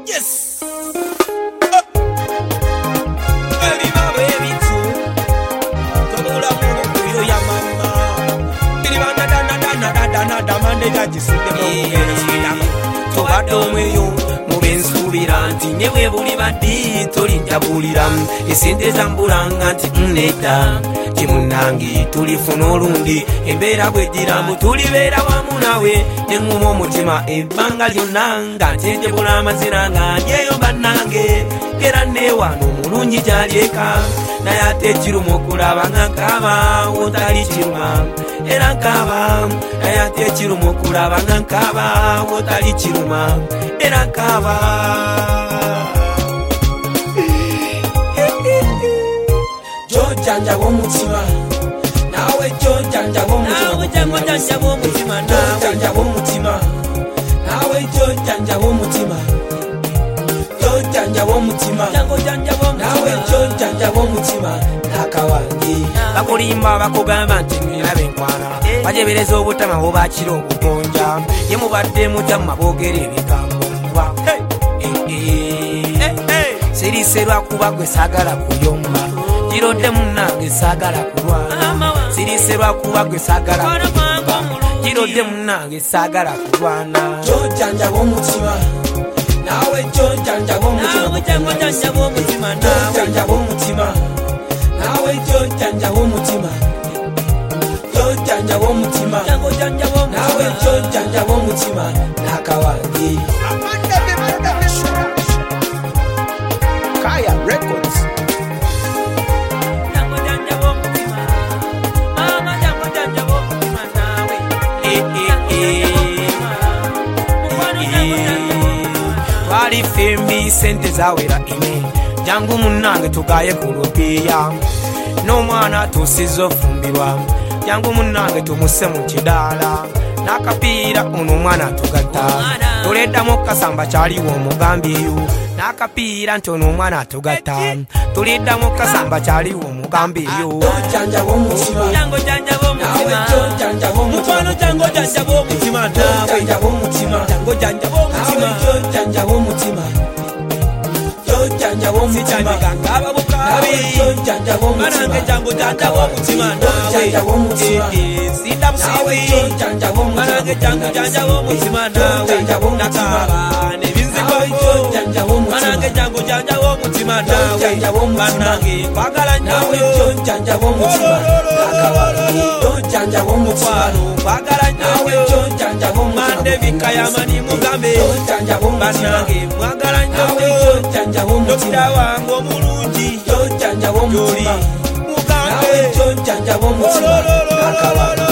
Yes. Mubensubira nti nyewe buli baddi tolinjabulira esente zambulanga nti nneta kimunange tulifuna olundi embeera bwegira mbu tulibeera wamu nawe neŋŋuma omutima ebbanga lyonna nga ntentebula amazina nga ndyeyo bannange era neewano omulungi gy'alyeka naye ate kiruma okulaba nga nkaaba wotali kiruma era nkaaba naye ate kiruma okulaba nga nkaaba wotali kiruma era nkaaba jojjanjaba omutima nawe jojjanjaba omutima jojjanjaba omutima nawe jojjanjaba omutima jojjanjaba omutima nawe jojjanjaba omutima nakawange bakulimba bakugamba nti nirabe enkwana bajebereza obutama bwobakira obugonja ye mubadde mutamma boogera ebigambo mbwa sirise lwakuba gwe saagala kuyomba girodde munnange saagala kulwana sirise lwakuba gwe saagala kuyomba girodde munnange saagala kulwana jojjanjaba omutima nawe jojjanjaba omutima jojjanjaba omutima nawe jojjanjaba omutima jojjanjaba omutima nawe jojjanjaba omutima nakawange Kaya Records. Wali fembi sente zawera ine jangu munnange tugaye ku lupiya n'omwana tusiza ofumbirwa jangu munnange tumuse mu kidaala n'akapiira ono omwana tugatta tuleddamu kasamba kyaliwo omugambiyu n'akapiira nti ono omwana atugatta tuliddamu kasamba kyaliwo omugambiyu jojjanjaba omutima mukwano jango janjaba omutima jojjanjaba omutima jojjanjaba omutima jojjanjaba omutima ngaba bukabi jojjanjaba omutima jango janjaba omutima jojjanjaba omutima sinda musibi jojjanjaba omutima jango janjaba omutima jojjanjaba omutima nebinziko jojjanjaba omutima jango janjaba omutima jojjanjaba omutima kwagala nyawe jojjanjaba omutima nakawange jojjanjaba omutima kwagala nyawe jojjanjaba omutima mande bikayamani mugambe jojjanjaba omutima mwagala nyawe jojjanjaba omutima wange omulungi jojjanjaba omutima mugambe jojjanjaba omutima nakawange